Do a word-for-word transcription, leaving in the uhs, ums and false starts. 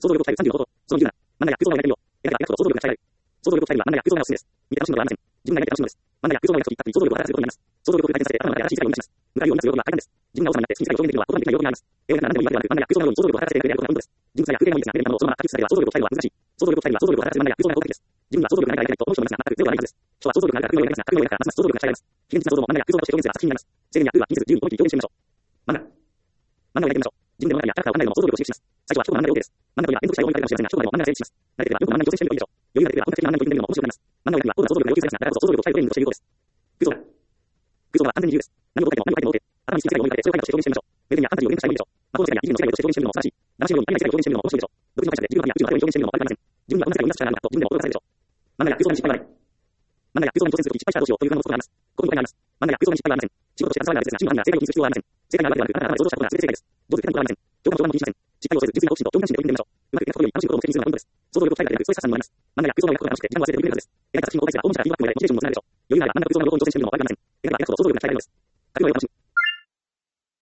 想像力を鍛えるさんじゅうのこと。そのじゅうなな、漫画や空想の描いてみよう。描か想像力が鍛えられる。想像力を鍛えるには漫画や空想のがおすすめです。見て楽しむのではありません。自分が描いて楽しむのです。漫画や空想の描くとき、想像力を働かせることになります。想像力を回転させて頭の中で新しい世界を生み出します。向かいを生み出す要領が大切です。自分が王様になって新世界を表現できるのは言葉にできない要素があります。映画なら何でもいいわけではなく、漫画や空想のように想像力を働かせて描いてやることが運動です。人物や空間や空間もいいですが、例えばそのまま書き伝えれば想像力を鍛えるのは難しい。想像力を鍛えるには想像力を働かせる漫画や空想が効果的です。自分は想像力がないからやりたいと思う人もいますが、全くゼロではないはずです。人は想像力があるから空を描きますが、空を描くからますます想像力が鍛えられます。非現実な想像も漫画や空想として表現すれば作品になります。制限や空は気にせず自由に思い切り表現してみましょう。漫画。漫画を描いてみましょう。自分で物語やキャラクターを考えるのも想像力を刺激します。最初は一言の漫画で OK です。漫画には連続したように書いてあるかもしれませんが、一言でも漫画が成立します。慣れていればよく漫画に挑戦してみるといいでしょう。余裕が出てくれば本格的な漫画に取り組んでみるのも面白くなります。漫画を描くには高度な想像力が要求されますが、だからこそ想像力を鍛えるトレーニングとして有効です。空想が。空想は完全に自由です。何を書いても何を書いても OK。頭に好きな世界を思い浮かべて、それを書いて表現してみましょう。メディアにはファンタジーを連呼したいものでしょう。魔法の世界や異次元の世界をして表現してみるのも素晴らしい。騙しのようにありえない世界を表現してみるのも面白いでしょう。独自の解釈で自分の神や宇宙の果てを表現してみるのも悪くありません。自分にはこんな世界を生み出す力があるんだと自分でも驚かされるでしょう。漫画や空想に失敗はない。漫画や空想に挑戦するとき失敗したらどうしようという不安のことがあります。ここに答えがあります。漫画や空想に失敗はありません。仕事として携わるのは大切ですが、真の犯人は正解を気にする必要はありません。正解があるわけではなく、あなたが想像したことが全て正解です。どうぞ絶対にこだわりません。共感も共感も気にしません。失敗を恐れず、純粋な好奇心と共感心で取り組んでみましょう。うまくいくことより楽しいことを目的にするのがポイントです。想像力を鍛えるだけでなく、ストレス発散にもなります。漫画や空想の描くことが楽しくて、時間を忘れて取り組めるはずです。描いた作品を公開すれば、大物からフィードバックも得られ、モチベーションもつながるでしょう。余裕があれば漫画や空想の動向に挑戦してみるのも悪くありません。描いただけのことを想像力が鍛えられるのです。